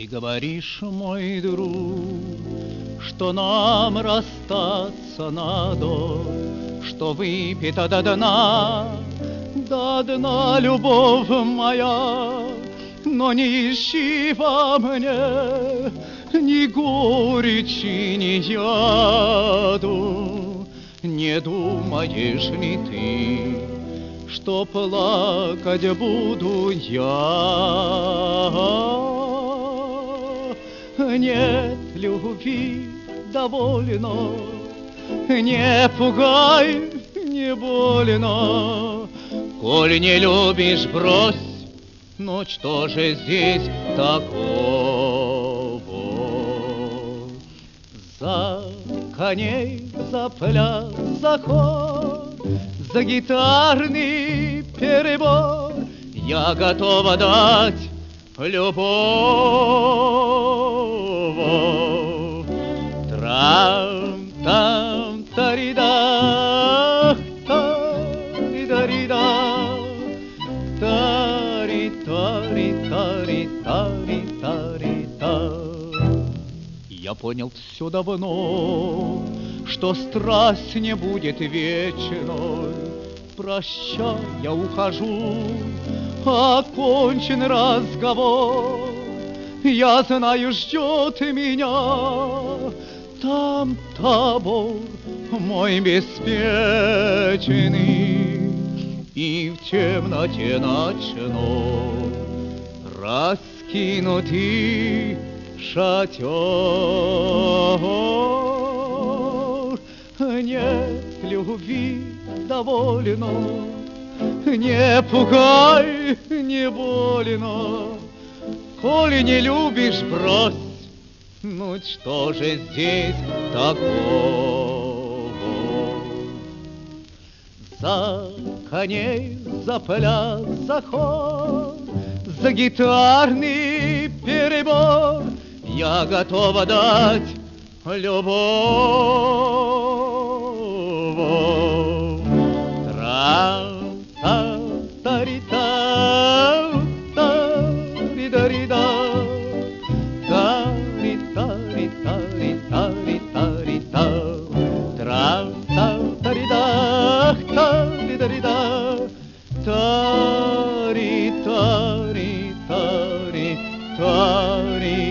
Ты говоришь, мой друг, что нам расстаться надо, что выпита до дна любовь моя. Но не ищи во мне ни горечи, ни яду. Не думаешь ли ты, что плакать буду я? Нет любви довольно, не пугай, не больно. Коль не любишь, брось, но что же здесь такого? За коней, за пляс, за хор, за гитарный перебор я готова дать любовь. Трам-там-тарида, тарида-рида, тари-тари-тари-тари-тари-та. Я понял все давно, что страсть не будет вечной. Прощай, я ухожу, окончен разговор. Я знаю, ждет меня там табор мой беспечный, и в темноте ночной раскинутый шатер. Нет любви довольно, не пугай, не больно. Коли не любишь, брось, ну что же здесь такого? За коней, за пляс, за хор, за гитарный перебор я готова дать любовь. Трам-та-тари-та, тари-да-рида, тари-тари-тари-тари-тари-та. Трам-та-тари-да, тари-да-рида, тари-тари-тари-тари.